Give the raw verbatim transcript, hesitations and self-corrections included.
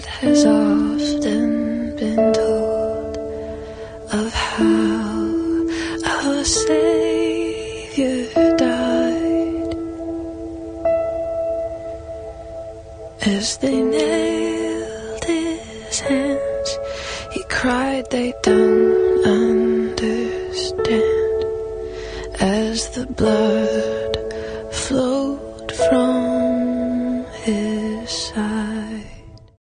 that has often been told of how our Savior died. As they nailed his hands, he cried, "They don't understand." As the blood flowed